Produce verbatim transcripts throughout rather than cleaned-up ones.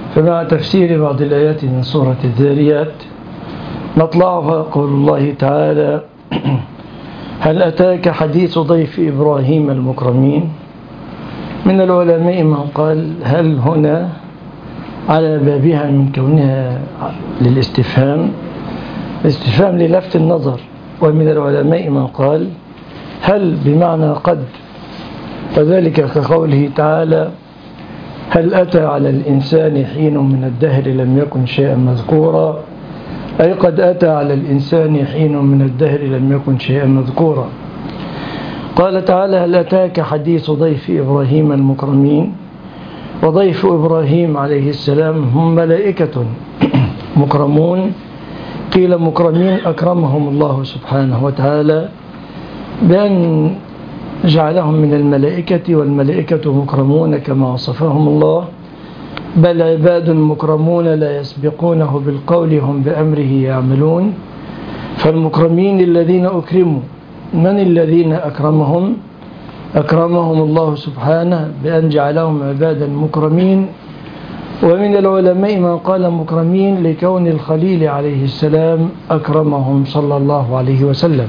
فمع تفسير بعض الآيات من سورة الذاريات نطلعها قول الله تعالى: هل أتاك حديث ضيف إبراهيم المكرمين؟ من العلماء من قال هل هنا على بابها من كونها للاستفهام استفهام للفت النظر، ومن العلماء من قال هل بمعنى قد، وذلك كقوله تعالى: هل أتى على الإنسان حين من الدهر لم يكن شيئا مذكورا، أي قد أتى على الإنسان حين من الدهر لم يكن شيئا مذكورا. قال تعالى: هل أتاك حديث ضيف إبراهيم المكرمين؟ وضيف إبراهيم عليه السلام هم ملائكة مكرمون، قيل مكرمين أكرمهم الله سبحانه وتعالى بأن جعلهم من الملائكة، والملائكة مكرمون كما وصفهم الله، بل عباد مكرمون لا يسبقونه بالقول هم بأمره يعملون. فالمكرمين الذين أكرموا، من الذين أكرمهم؟ أكرمهم الله سبحانه بأن جعلهم عبادا مكرمين. ومن العلماء من قال مكرمين لكون الخليل عليه السلام أكرمهم صلى الله عليه وسلم.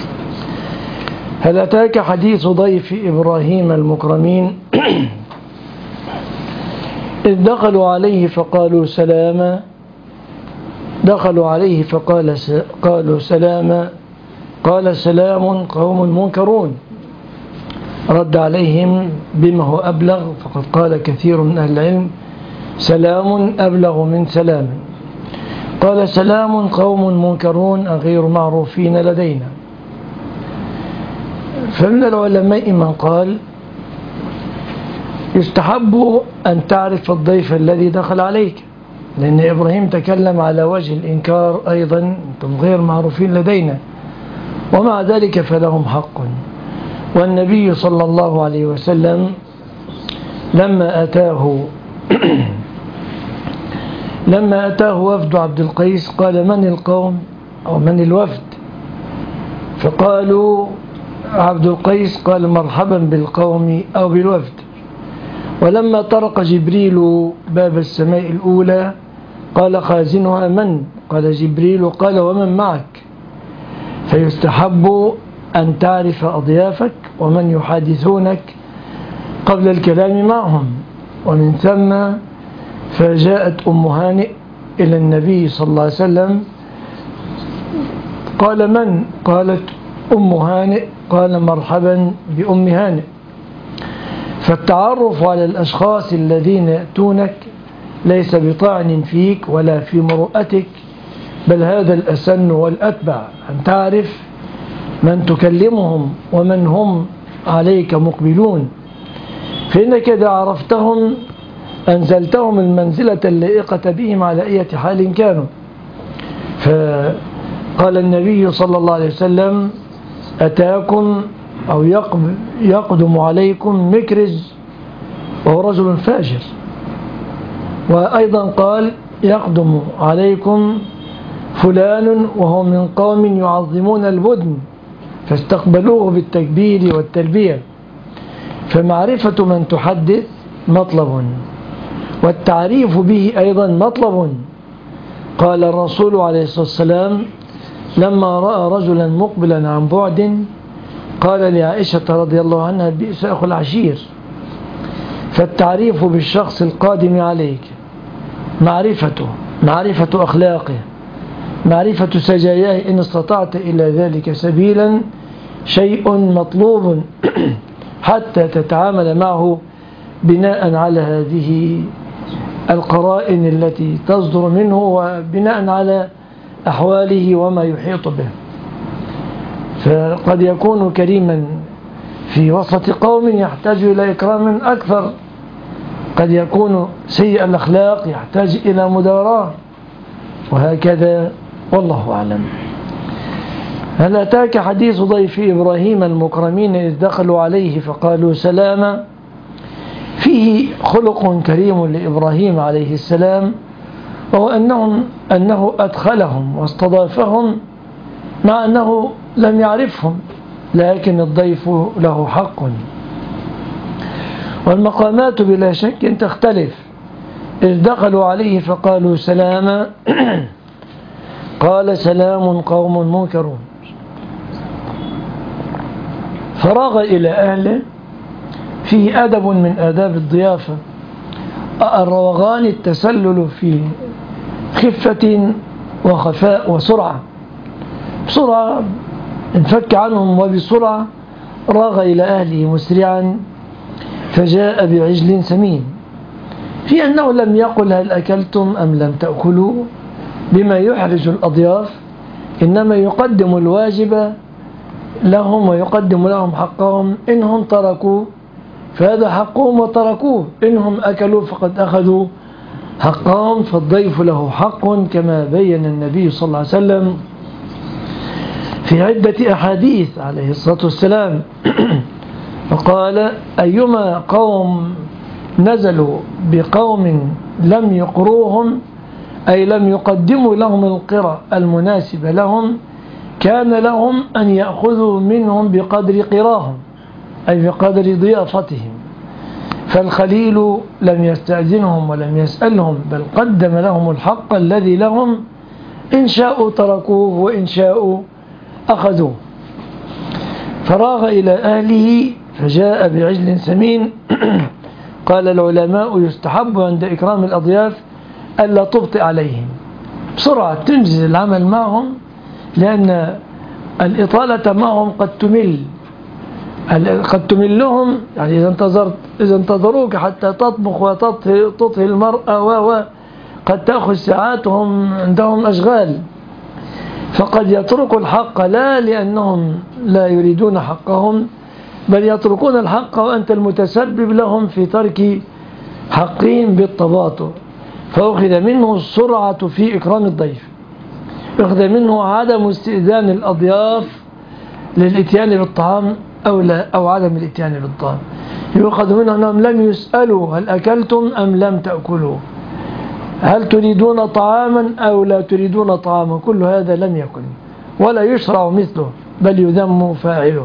هل أتاك حديث ضيف إبراهيم المكرمين؟ إذ دخلوا عليه فقالوا سلاما، دخلوا عليه فقال قالوا سلاما، قال سلام قوم منكرون، رد عليهم بما هو أبلغ، فقد قال كثير من أهل العلم سلام أبلغ من سلام. قال سلام قوم منكرون غير معروفين لدينا. فمن العلماء من قال يستحب أن تعرف الضيف الذي دخل عليك، لأن إبراهيم تكلم على وجه الإنكار أيضا، أنتم غير معروفين لدينا، ومع ذلك فلهم حق. والنبي صلى الله عليه وسلم لما أتاه لما أتاه وفد عبد القيس قال: من القوم أو من الوفد؟ فقالوا عبد القيس قال: مرحبا بالقوم أو بالوفد. ولما طرق جبريل باب السماء الأولى قال خازنها: من؟ قال: جبريل. قال: ومن معك؟ فيستحب أن تعرف أضيافك ومن يحادثونك قبل الكلام معهم. ومن ثم فجاءت أم هانئ إلى النبي صلى الله عليه وسلم، قال: من؟ قالت: أم هانئ. قال: مرحبا بأم هانئ. فالتعرف على الأشخاص الذين يأتونك ليس بطعن فيك ولا في مروءتك، بل هذا الأسن والأتبع، أن تعرف من تكلمهم ومن هم عليك مقبلون، فإنك إذا عرفتهم أنزلتهم المنزلة اللائقة بهم على أي حال كانوا. فقال النبي صلى الله عليه وسلم: أتاكم أو يقدم عليكم مكرز وهو رجل فاجر. وأيضا قال: يقدم عليكم فلان وهو من قوم يعظمون البدن فاستقبلوه بالتكبير والتلبية. فمعرفة من تحدث مطلب، والتعريف به أيضا مطلب. قال الرسول عليه الصلاة والسلام لما رأى رجلا مقبلا عن بعد قال لعائشة رضي الله عنها: بئس أخو العشير. فالتعريف بالشخص القادم عليك معرفته، معرفة أخلاقه، معرفة سجاياه إن استطعت إلى ذلك سبيلا، شيء مطلوب حتى تتعامل معه بناء على هذه القرائن التي تصدر منه، وبناء على أحواله وما يحيط به. فقد يكون كريما في وسط قوم يحتاج إلى إكرام أكثر، قد يكون سيء الأخلاق يحتاج إلى مداراة، وهكذا، والله أعلم. هل أتاك حديث ضيف إبراهيم المكرمين إذ دخلوا عليه فقالوا سلاما؟ فيه خلق كريم لإبراهيم عليه السلام، وهو أنهم أنه أدخلهم واستضافهم مع أنه لم يعرفهم، لكن الضيف له حق. والمقامات بلا شك تختلف، إذ دخلوا عليه فقالوا سلاما قال سلام قوم منكرون. فراغ إلى أهله، فيه أدب من آداب الضيافة، الروغان التسلل في خفة وخفاء وسرعة، بسرعة انفك عنهم وبسرعة راغ إلى أهله مسرعا فجاء بعجل سمين، في أنه لم يقل هل أكلتم أم لم تأكلوا بما يحرج الأضياف، إنما يقدم الواجب لهم ويقدم لهم حقهم. إنهم تركوا فهذا حقهم وتركوه، إنهم أكلوا فقد أخذوا حقهم، فالضيف له حق كما بين النبي صلى الله عليه وسلم في عدة أحاديث عليه الصلاة والسلام. وقال أيما قوم نزلوا بقوم لم يقروهم أي لم يقدموا لهم القرى المناسبة لهم كان لهم أن يأخذوا منهم بقدر قراهم أي بقدر ضيافتهم. فالخليل لم يستأذنهم ولم يسألهم، بل قدم لهم الحق الذي لهم، إن شاءوا تركوه وإن شاءوا أخذوه. فراغ إلى أهله فجاء بعجل سمين. قال العلماء يستحب عند إكرام الأضياف ألا تبطئ عليهم، بسرعة تنجز العمل معهم، لأن الإطالة معهم قد تمل قد تملهم. يعني إذا انتظرت إذا انتظروك حتى تطبخ وتطهي المرأة وقد تأخذ ساعاتهم، عندهم أشغال، فقد يتركوا الحق لا لأنهم لا يريدون حقهم، بل يتركون الحق وأنت المتسبب لهم في ترك حقهم بالتباطؤ. فأخذ منه السرعة في إكرام الضيف، أخذ منه عدم استئذان الأضياف للإتيان بالطعام أو, لا أو عدم الإتيان بالطعام. يؤخذ منه أنهم لم يسألوا هل أكلتم أم لم تأكلوا، هل تريدون طعاما أو لا تريدون طعاما، كل هذا لم يكن ولا يشرع مثله، بل يذم فاعله.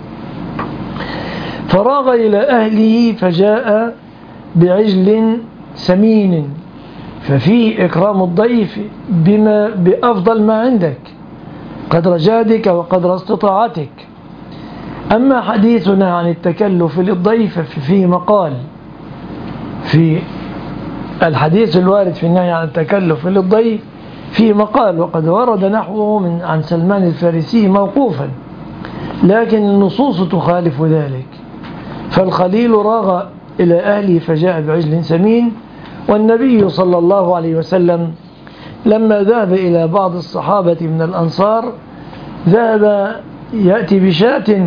فراغ إلى أهله فجاء بعجل سمين، ففيه إكرام الضيف بما بأفضل ما عندك قدر جهدك وقدر استطاعتك. أما حديثنا عن التكلف للضيف ففيه مقال، في الحديث الوارد في النهي عن التكلف للضيف فيه مقال، وقد ورد نحوه من عن سلمان الفارسي موقوفا، لكن النصوص تخالف ذلك. فالخليل راغ إلى أهله فجاء بعجل سمين، والنبي صلى الله عليه وسلم لما ذهب إلى بعض الصحابة من الأنصار ذهب يأتي بشاة،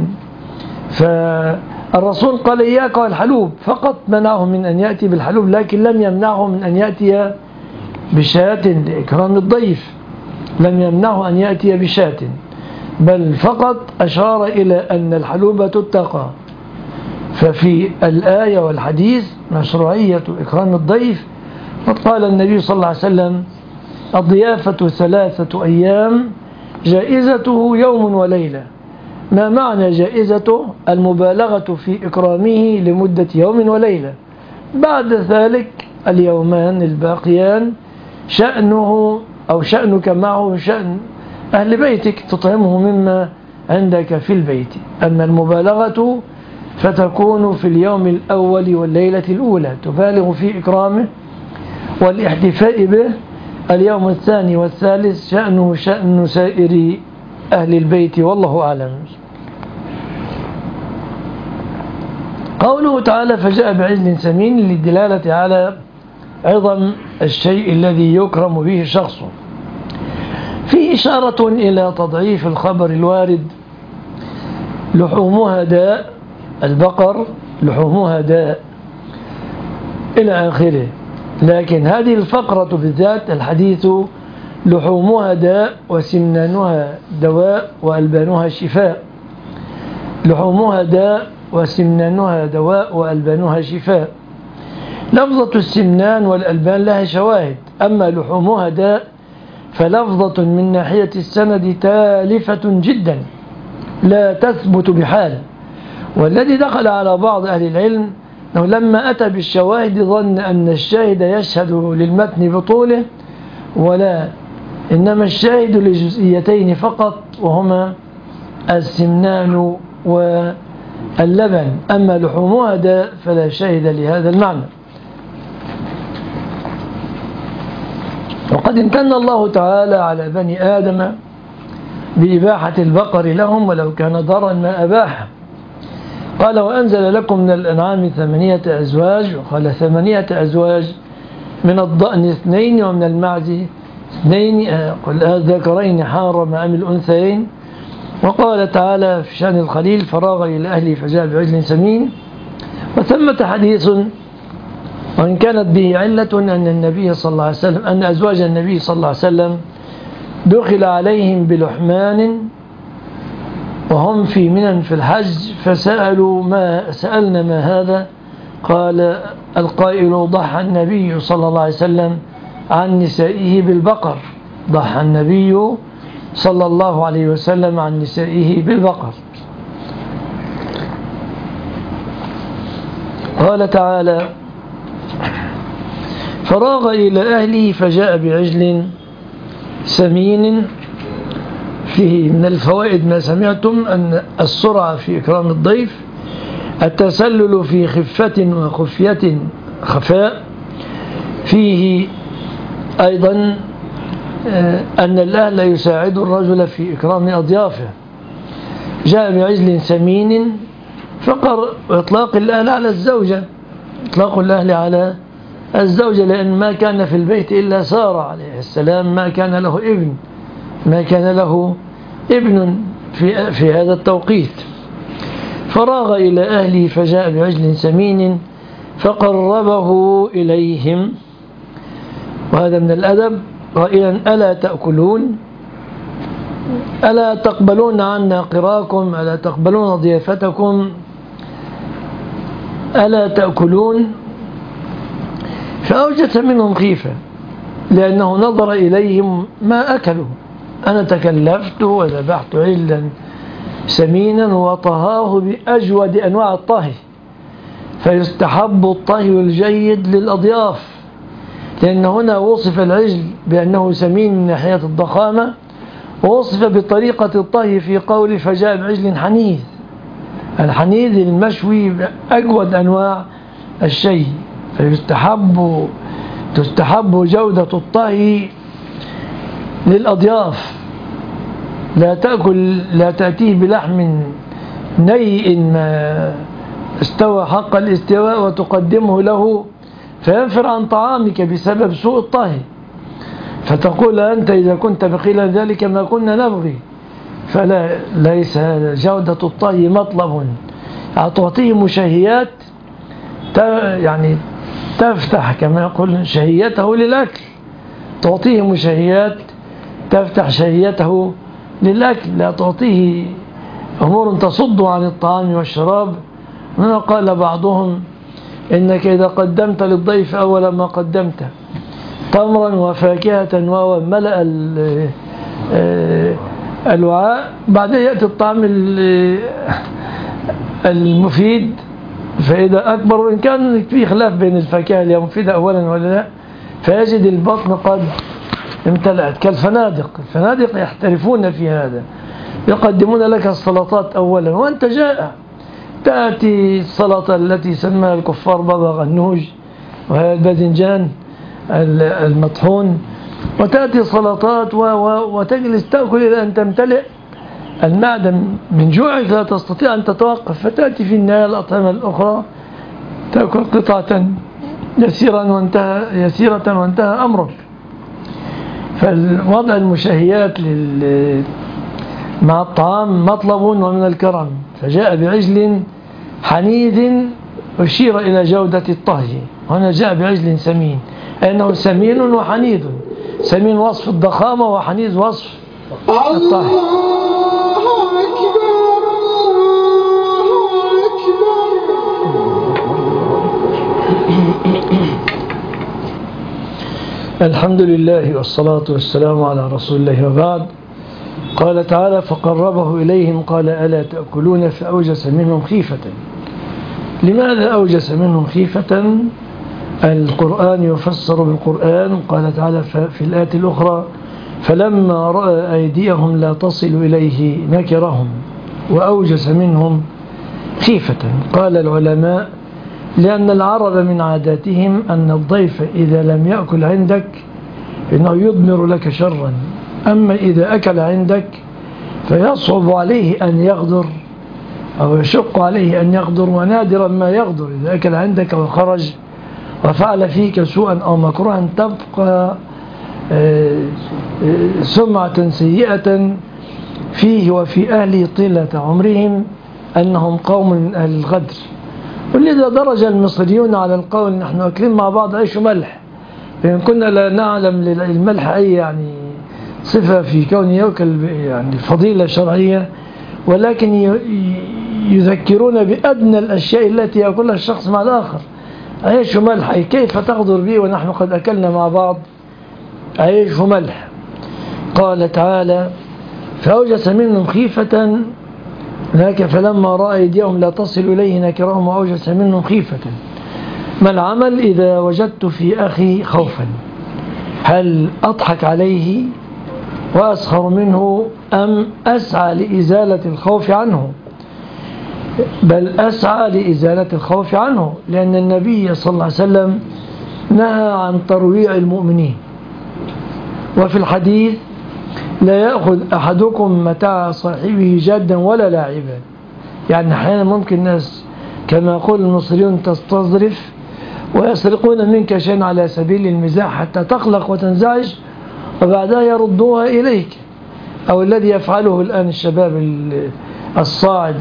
فالرسول قال إياك والحلوب، فقط منعهم من أن يأتي بالحلوب، لكن لم يمنعه من أن يأتي بشاة لإكرام الضيف، لم يمنعه أن يأتي بشاة، بل فقط أشار إلى أن الحلوب تتقى. ففي الآية والحديث مشروعية إكرام الضيف. وقال النبي صلى الله عليه وسلم الضيافة ثلاثة أيام جائزته يوم وليلة. ما معنى جائزته؟ المبالغة في إكرامه لمدة يوم وليلة، بعد ذلك اليومان الباقيان شأنه أو شأنك معه شأن أهل بيتك، تطعمه مما عندك في البيت. أما المبالغة فتكون في اليوم الأول والليلة الأولى، تبالغ في إكرامه والاحتفاء به. اليوم الثاني والثالث شأنه شأن سائر أهل البيت، والله أعلم. قوله تعالى فجاء بعجل سمين للدلالة على عظم الشيء الذي يكرم به شخص. في إشارة إلى تضعيف الخبر الوارد لحومها داء، البقر لحومها داء إلى آخره، لكن هذه الفقرة بالذات الحديث لحومها داء وسمنانها دواء وألبانها شفاء. لحومها داء وسمنانها دواء وألبانها شفاء. لفظة السمنان والألبان لها شواهد، أما لحومها داء فلفظة من ناحية السند تالفة جدا لا تثبت بحال. والذي دخل على بعض أهل العلم أنه لما أتى بالشواهد ظن أن الشاهد يشهد للمتن بطوله، ولا، إنما الشاهد لجزئيتين فقط، وهما السمنان واللبن، أما لحومها ده فلا شاهد لهذا المعنى. وقد امتن الله تعالى على بني آدم بإباحة البقر لهم ولو كان ضرا ما أباحه. قال وأنزل لكم من الأنعام ثمانية أزواج، وقال ثمانية أزواج من الضأن اثنين ومن المعز اثنين، قل الذكرين حرم أم الأنثيين. وقال تعالى في شأن الخليل فراغ إلى أهله فجاء بعجل سمين. وثمة حديث وإن كانت به علة أن النبي صلى الله عليه وسلم أن أزواج النبي صلى الله عليه وسلم دخل عليهم بلحمان وهم في منن في الحج، فسألوا ما سألنا ما هذا؟ قال القائل ضحى النبي صلى الله عليه وسلم عن نسائه بالبقر، ضحى النبي صلى الله عليه وسلم عن نسائه بالبقر. قال تعالى فراغ إلى أهله فجاء بعجل سمين. فيه من الفوائد ما سمعتم أن السرعة في إكرام الضيف، التسلل في خفة وخفية خفاء، فيه أيضا أن الأهل يساعد الرجل في إكرام أضيافه. جاء بعجل سمين، فقر إطلاق الأهل على الزوجة، إطلاق الأهل على الزوجة، لأن ما كان في البيت إلا سارة عليه السلام، ما كان له ابن ما كان له ابن في, في هذا التوقيت. فراغ إلى أهله فجاء بعجل سمين فقربه إليهم، وهذا من الأدب، قائلا ألا تأكلون، ألا تقبلون عنا قراكم، ألا تقبلون ضيافتكم، ألا تأكلون. فأوجس منهم خيفة لأنه نظر إليهم ما أكلوا. أنا تكلفت وذبحت عجلا سمينا وطهاه بأجود أنواع الطهي، فيستحب الطهي الجيد للأضياف، لأن هنا وصف العجل بأنه سمين من ناحية الضخامة، ووصف بطريقة الطهي في قول فجاء بعجل حنيذ. الحنيذ المشوي بأجود أنواع الشيء، فيستحب تستحب جودة الطهي للأضياف. لا تأكل لا تأتيه بلحم نيء ما استوى حق الاستواء وتقدمه له فينفر عن طعامك بسبب سوء الطهي، فتقول أنت إذا كنت بخيل ذلك ما كنا نبغي. فلا ليس هذا، جودة الطهي مطلب. تعطيه مشهيات يعني تفتح كما يقول شهيته للأكل، تعطيه مشهيات تفتح شهيته للأكل، لا تعطيه أمور تصد عن الطعام والشراب. هنا قال بعضهم إنك إذا قدمت للضيف أول ما قدمت تمرا وفاكهة وملأ الوعاء، بعدين يأتي الطعام المفيد، فإذا أكبر، وإن كان في خلاف بين الفاكهة اللي مفيدة أولا ولا لا، فيجد البطن قد امتلأت كالفنادق. الفنادق يحترفون في هذا، يقدمون لك السلطات أولا وأنت جائع، تأتي السلطة التي سماها الكفار بابا غنوج وهي الباذنجان المطحون، وتأتي السلطات وتجلس تأكل إلى أن تمتلئ المعدة من جوعك، لا تستطيع أن تتوقف، فتأتي في النهاية الأطعمة الأخرى تأكل قطعة يسيرا وانتهى يسيرة وانتهى أمرك. فالوضع المشهيات مع الطعام مطلب ومن الكرم. فجاء بعجل حنيذ أشير إلى جودة الطهي، هنا جاء بعجل سمين، أنه سمين وحنيذ، سمين وصف الضخامة وحنيذ وصف الطهي. الحمد لله والصلاة والسلام على رسول الله وبعد. قال تعالى فقربه إليهم قال ألا تأكلون فأوجس منهم خيفة. لماذا أوجس منهم خيفة؟ القرآن يفسر بالقرآن. قال تعالى في الآية الأخرى: فلما رأى أيديهم لا تصل إليه نكرهم وأوجس منهم خيفة. قال العلماء: لأن العرب من عاداتهم أن الضيف إذا لم يأكل عندك إنه يضمر لك شرا، أما إذا أكل عندك فيصعب عليه أن يغدر أو يشق عليه أن يغدر، ونادرا ما يغدر. إذا أكل عندك وخرج وفعل فيك سوءا أو مكروها تبقى سمعة سيئة فيه وفي أهله طيلة عمرهم أنهم قوم من أهل الغدر. ولذا درج المصريون على القول: نحن أكلين مع بعض عيش وملح، لأن كنا لا نعلم للملح أي يعني صفة في كونه يأكل يعني فضيلة شرعية، ولكن يذكرون بأدنى الأشياء التي يأكلها الشخص مع الآخر. عيش وملح، أي كيف تغدر به ونحن قد أكلنا مع بعض عيش وملح. قال تعالى: فأوجس منهم خيفة لك فلما رأى أيديهم لا تصل إليه نكرهم وأوجس منهم خيفة. ما العمل إذا وجدت في أخي خوفا؟ هل أضحك عليه وأسخر منه أم أسعى لإزالة الخوف عنه؟ بل أسعى لإزالة الخوف عنه، لأن النبي صلى الله عليه وسلم نهى عن ترويع المؤمنين. وفي الحديث: لا يأخذ أحدكم متاع صاحبه جادا ولا لاعبا. يعني أحيانا ممكن الناس كما يقول المصريون تستظرف ويسرقون منك شيئا على سبيل المزاح حتى تقلق وتنزعج وبعدها يردوها إليك، أو الذي يفعله الآن الشباب الصاعد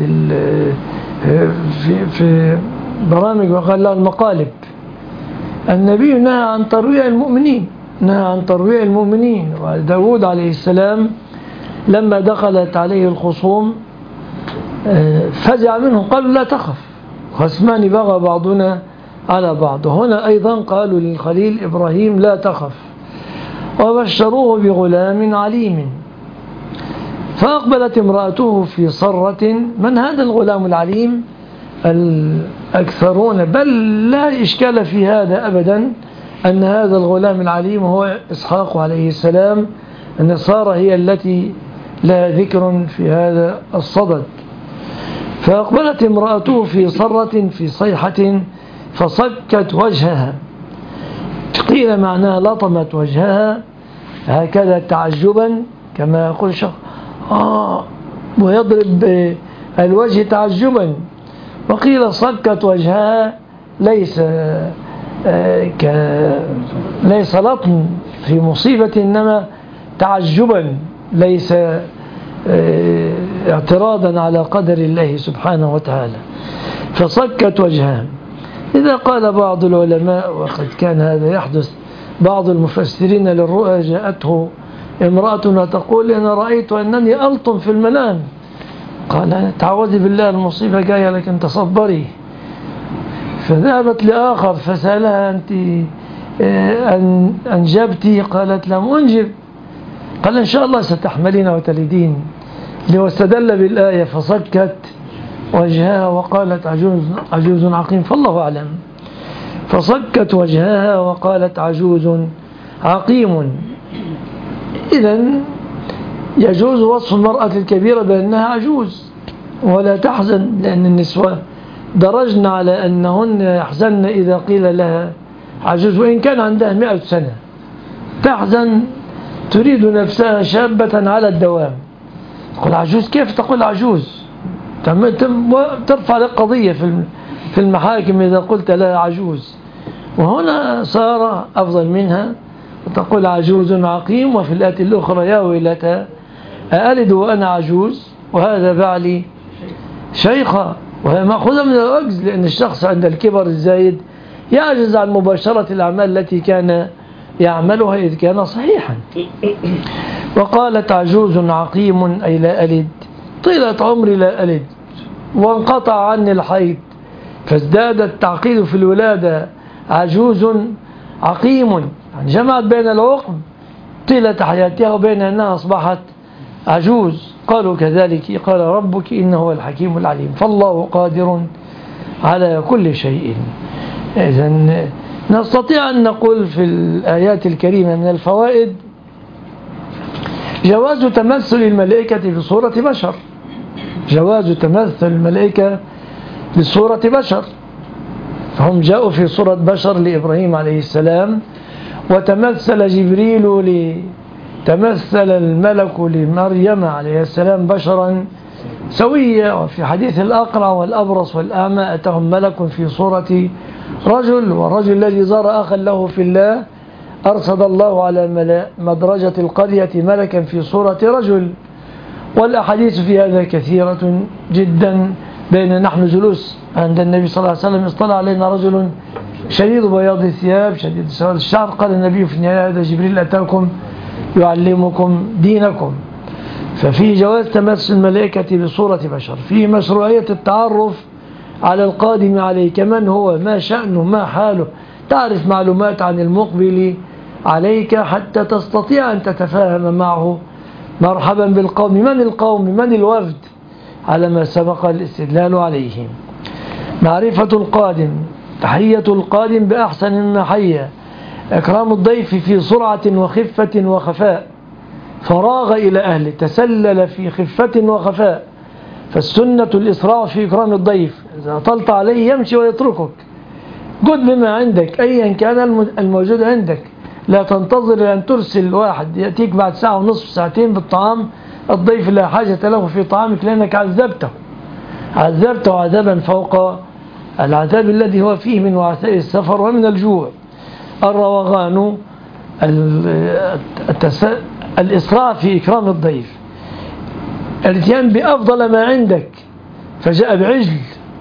في, في برامج وقال له المقالب. النبي نهى عن ترويع المؤمنين، نهى عن ترويع المؤمنين. وداود عليه السلام لما دخلت عليه الخصوم فزع منهم، قالوا: لا تخف، خصمان بغى بعضنا على بعض. هنا أيضا قالوا للخليل إبراهيم: لا تخف، وبشروه بغلام عليم. فأقبلت امرأته في صرة: من هذا الغلام العليم؟ الأكثرون بل لا إشكال في هذا أبدا أن هذا الغلام العليم هو إسحاق عليه السلام. أن سارة هي التي لها ذكر في هذا الصدد. فأقبلت امرأته في صرة في صيحة فصكت وجهها، قيل معناها لطمت وجهها هكذا تعجبا كما يقول شخص آه ويضرب الوجه تعجبا، وقيل صكت وجهها ليس آه ك ليس لطم في مصيبة إنما تعجبا، ليس آه اعتراضا على قدر الله سبحانه وتعالى. فصكت وجهها. إذا قال بعض العلماء وقد كان هذا يحدث، بعض المفسرين للرؤى جاءته امرأة وتقول: أنا رأيت أنني ألطم في المنام. قال: تعوذي بالله، المصيبة جاية لكن تصبري. فذهبت لآخر فسألها: أنت أنجبتي؟ قالت: لم أنجب. قال: إن شاء الله ستحملين وتلدين. واستدل بالآية فصكت وجهها وقالت عجوز, عجوز عقيم، فالله أعلم. فصكت وجهها وقالت عجوز عقيم. إذن يجوز وصف المرأة الكبيرة بأنها عجوز ولا تحزن، لأن النسوة درجن على أنهن يحزن إذا قيل لها عجوز وإن كان عندها مئة سنة، تحزن تريد نفسها شابة على الدوام. تقول عجوز؟ كيف تقول عجوز؟ ترفع لك قضية في المحاكم إذا قلت لها عجوز. وهنا صار أفضل منها وتقول عجوز عقيم. وفي الآية الأخرى: يا ويلتى أألد وأنا عجوز وهذا بعلي شيخا. وهي مأخوذة من العجز، لأن الشخص عند الكبر الزايد يعجز عن مباشرة الأعمال التي كان يعملها إذ كان صحيحا. وقالت عجوز عقيم أي لا ألد، طيلة عمري لا ألد وانقطع عني الحيض، فازداد التعقيد في الولادة. عجوز عقيم يعني جمعت بين العقم طيلة حياتها وبين أنها أصبحت عجوز. قالوا كذلك قال ربك إنه هو الحكيم العليم. فالله قادر على كل شيء. إذن نستطيع أن نقول في الآيات الكريمة من الفوائد جواز تمثل الملائكة في صورة بشر، جواز تمثل الملائكة بصورة بشر، فهم جاءوا في صورة بشر لإبراهيم عليه السلام، وتمثل جبريل لتمثل الملك لمريم عليه السلام بشرا سويا. وفي حديث الأقرع والأبرص والأعمى أتاهم ملك في صورة رجل، والرجل الذي زار أخا له في الله أرصد الله على مدرجة القرية ملكا في صورة رجل. والأحاديث في هذا كثيرة جدا. بين نحن جلوس عند النبي صلى الله عليه وسلم اصطلع علينا رجل شديد بياض الثياب شديد سواد الشعر، قال النبي في النهاية هذا جبريل أتاكم يعلمكم دينكم. ففي جواز تمثل الملائكة بصورة بشر. في مشروعية التعرف على القادم عليك، من هو، ما شأنه، ما حاله، تعرف معلومات عن المقبل عليك حتى تستطيع أن تتفاهم معه. مرحبا بالقوم، من القوم، من الوفد، على ما سبق الاستدلال عليه. معرفة القادم، تحية القادم بأحسن ما حيا، إكرام الضيف في سرعة وخفة وخفاء، فراغ إلى أهله، تسلل في خفة وخفاء. فالسنة الإسراع في إكرام الضيف، إذا طلت عليه يمشي ويتركك، قد بما عندك أيا كان الموجود عندك، لا تنتظر أن ترسل واحد يأتيك بعد ساعة ونصف ساعتين بالطعام. الضيف لا حاجة له في طعامك لأنك عذبته عذبته عذابا فوق العذاب الذي هو فيه من وعثاء السفر ومن الجوع. الروغان، الإسراع في إكرام الضيف، الاتيان بأفضل ما عندك، فجاء بعجل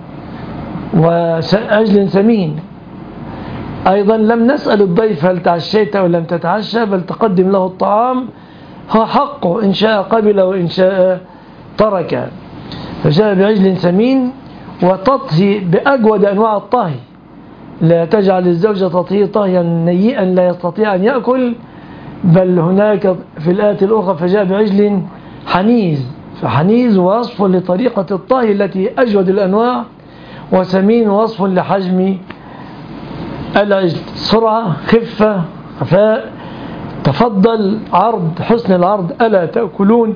وعجل ثمين. أيضا لم نسأل الضيف هل تعشيت أو لم تتعشى، بل تقدم له الطعام، هو حقه، إن شاء قبل وإن شاء ترك. فجاء بعجل ثمين، وتطهي بأجود أنواع الطهي، لا تجعل الزوجة تطهي طهيا نيئا لا يستطيع أن يأكل، بل هناك في الآية الأخرى فجاء بعجل حنيز، فحنيز وصف لطريقة الطهي التي أجود الأنواع، وسمين وصف لحجم العجل، سرعة، خفة، خفاء، تفضل، عرض، حسن العرض، ألا تأكلون،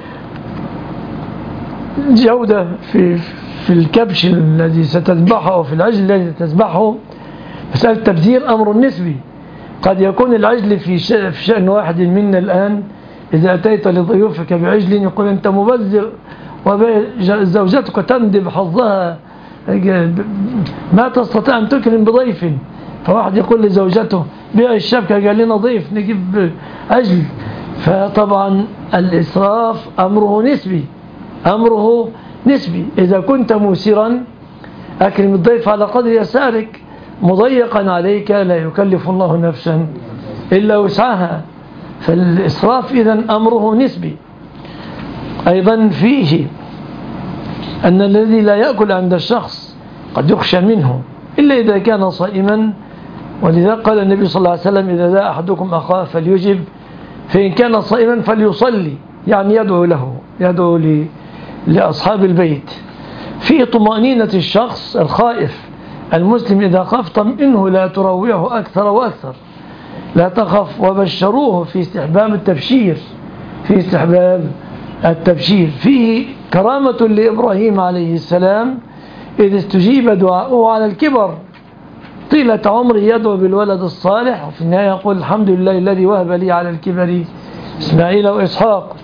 جودة في في الكبش الذي ستذبحه أو في العجل الذي تذبحه. مسألة التبذير أمر نسبي، قد يكون العجل في شأن واحد منا الآن، إذا أتيت لضيوفك بعجل يقول أنت مبذر، وزوجتك تندب حظها، ما تستطيع أن تكرم بضيف، فواحد يقول لزوجته بيع الشبكة، قال لنا ضيف نجيب عجل. فطبعا الإسراف أمره نسبي، أمره نسبي. إذا كنت موسرا أكرم الضيف على قدر يسارك، مضيقا عليك لا يكلف الله نفسا إلا وسعها. فالإسراف إذن أمره نسبي. أيضا فيه أن الذي لا يأكل عند الشخص قد يخشى منه إلا إذا كان صائما، ولذا قال النبي صلى الله عليه وسلم إذا دعا أحدكم أخاه فليجب، فإن كان صائما فليصلي، يعني يدعو له، يدعو لأصحاب البيت. فيه طمأنينة الشخص الخائف، المسلم إذا خاف طمئنه، لا ترويه أكثر وأكثر، لا تخف. وبشروه في استحباب التبشير، في استحباب التبشير. فيه كرامة لإبراهيم عليه السلام إذ استجيب دعاؤه على الكبر، طيلة عمره يدعو بالولد الصالح، وفي النهاية يقول الحمد لله الذي وهب لي على الكبر إسماعيل وإسحاق.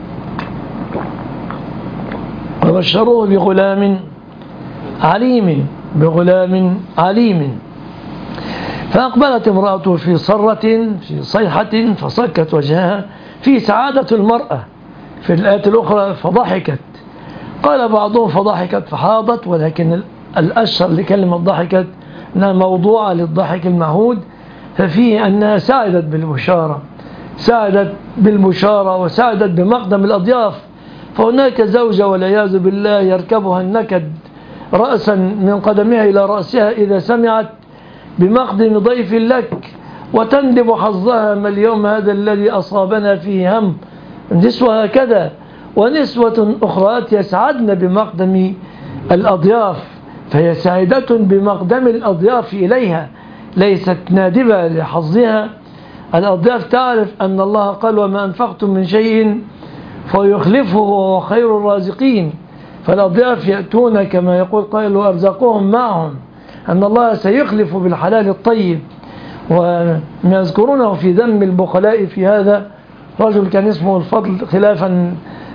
وبشروه بغلام عليم، بغلام عليم. فأقبلت امرأته في صرة، في صيحة، فصكت وجهها، في سعادة المرأة. في الآية الأخرى فضحكت، قال بعضهم فضحكت فحاضت، ولكن الأشهر لكلمة ضحكت أنها موضوعة للضحك المعهود. ففيه أنها ساعدت بالبشارة، ساعدت بالبشارة وساعدت بمقدم الأضياف. فهناك زوجة والعياذ بالله يركبها النكد رأسا من قدمها إلى رأسها إذا سمعت بمقدم ضيف لك، وتندب حظها ما اليوم هذا الذي أصابنا فيه هم. نسوة هكذا، ونسوة أخرى يسعدن بمقدم الأضياف. فهي سعيدة بمقدم الأضياف إليها، ليست نادبة لحظها. الأضياف تعرف أن الله قال وما أنفقتم من شيء فيخلفه وهو خير الرازقين. فالأضياف يأتون كما يقول قائل وأرزقهم معهم، أن الله سيخلف بالحلال الطيب. ويذكرونه في ذم البخلاء في هذا رجل كان اسمه الفضل خلافا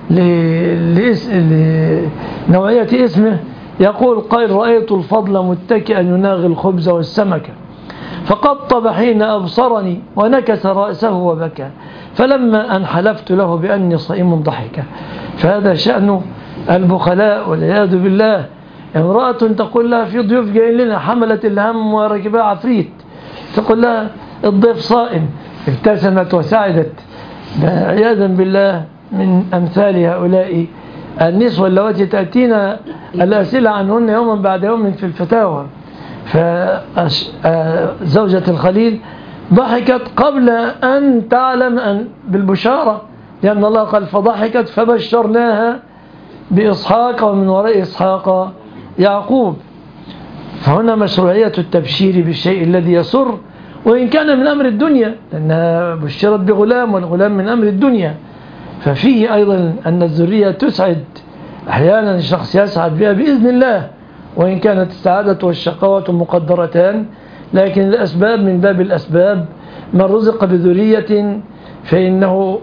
لنوعية اسمه، يقول قائل رأيت الفضل متكئا يناغي الخبز والسمكة فقطب حين أبصرني ونكس رأسه وبكى، فلما أن حلفت له بأني صائم ضحك. فهذا شأن البخلاء والعياذ بالله. امرأة تقول لها في ضيوف جايين لنا، حملت الهم وركبها عفريت، تقول لها الضيف صائم، ابتسمت وسعدت. عياذا بالله من أمثال هؤلاء النسوة اللواتي تأتينا الأسئلة عنهن يوما بعد يوم في الفتاوى. فزوجة الخليل ضحكت قبل أن تعلم أن بالبشارة، لأن الله قال فضحكت فبشرناها بإسحاق ومن وراء إسحاق يعقوب. فهنا مشروعية التبشير بالشيء الذي يسر وإن كان من أمر الدنيا، لأنها بشرت بغلام والغلام من أمر الدنيا. ففيه أيضا أن الذرية تسعد، أحيانا الشخص يسعد بها بإذن الله، وإن كانت السعادة والشقاوة مقدرتان، لكن الأسباب من باب الأسباب. من رزق بذرية فإنه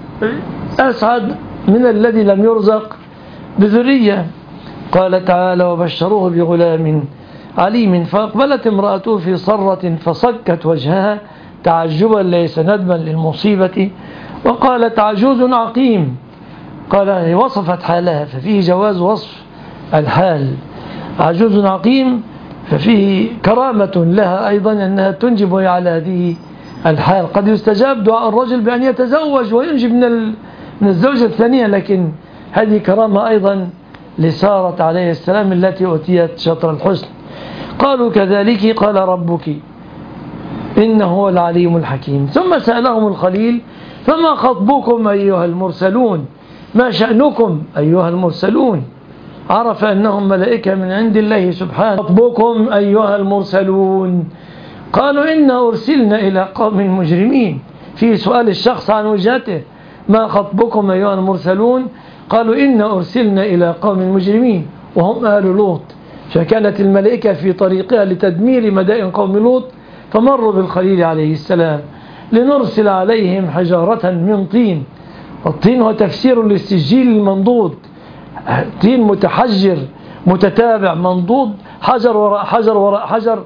أسعد من الذي لم يرزق بذرية. قال تعالى وبشروه بغلام عليم فأقبلت امرأته في صرة فصكت وجهها تعجبا ليس ندما للمصيبة وقالت عجوز عقيم. قال وصفت حالها ففيه جواز وصف الحال، عجوز عقيم، ففيه كرامة لها أيضا أنها تنجب على هذه الحال. قد يستجاب دعاء الرجل بأن يتزوج وينجب من من الزوجة الثانية، لكن هذه كرامة أيضا لسارة عليه السلام التي أتيت شطر الحسن. قالوا كذلك قال ربك إنه هو العليم الحكيم. ثم سألهم الخليل فما خطبكم أيها المرسلون، ما شأنكم أيها المرسلون؟ عرف أنهم ملائكة من عند الله سبحانه. خطبكم أيها المرسلون؟ قالوا إنا أرسلنا إلى قوم مجرمين، في سؤال الشخص عن وجهته. ما خطبكم أيها المرسلون؟ قالوا إنا أرسلنا إلى قوم مجرمين وهم أهل لوط. فكانت الملائكة في طريقها لتدمير مدائن قوم لوط، فمروا بالخليل عليه السلام لنرسل عليهم حجارة من طين. الطين هو تفسير للسجيل المنضود، طين متحجر متتابع منضود، حجر وراء حجر وراء حجر.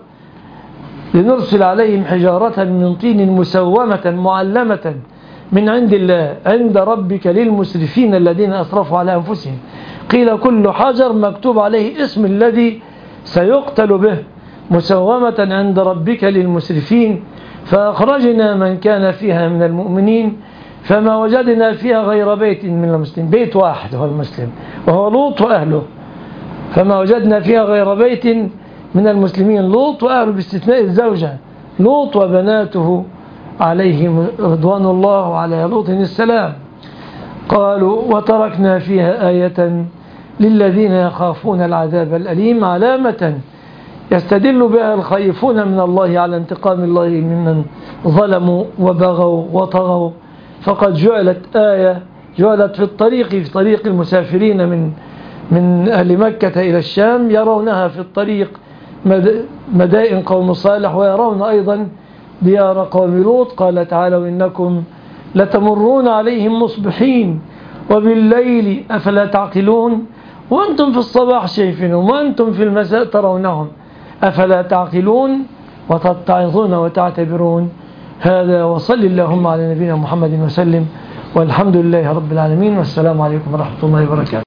لنرسل عليهم حجارة من طين مسومة معلمة من عند الله عند ربك للمسرفين الذين أسرفوا على أنفسهم. قيل كل حجر مكتوب عليه اسم الذي سيقتل به، مسومة عند ربك للمسرفين. فأخرجنا من كان فيها من المؤمنين فما وجدنا فيها غير بيت من المسلمين، بيت واحد هو المسلم وهو لوط وأهله. فما وجدنا فيها غير بيت من المسلمين، لوط وأهله باستثناء الزوجة، لوط وبناته عليهم رضوان الله على لوط السلام. قالوا وتركنا فيها آية للذين يخافون العذاب الأليم، علامة يستدل بها الخائفون من الله على انتقام الله ممن ظلموا وبغوا وطغوا. فقد جعلت آية جعلت في الطريق في طريق المسافرين من من أهل مكة إلى الشام، يرونها في الطريق مدائن قوم صالح ويرون أيضا ديار قوم لوط. قال تعالى وإنكم لتمرون عليهم مصبحين وبالليل أفلا تعقلون وأنتم في الصباح شايفينهم وأنتم في المساء ترونهم أفلا تعقلون وتتعظون وتعتبرون. هذا وصل اللهم على نبينا محمد وسلم، والحمد لله رب العالمين، والسلام عليكم ورحمة الله وبركاته.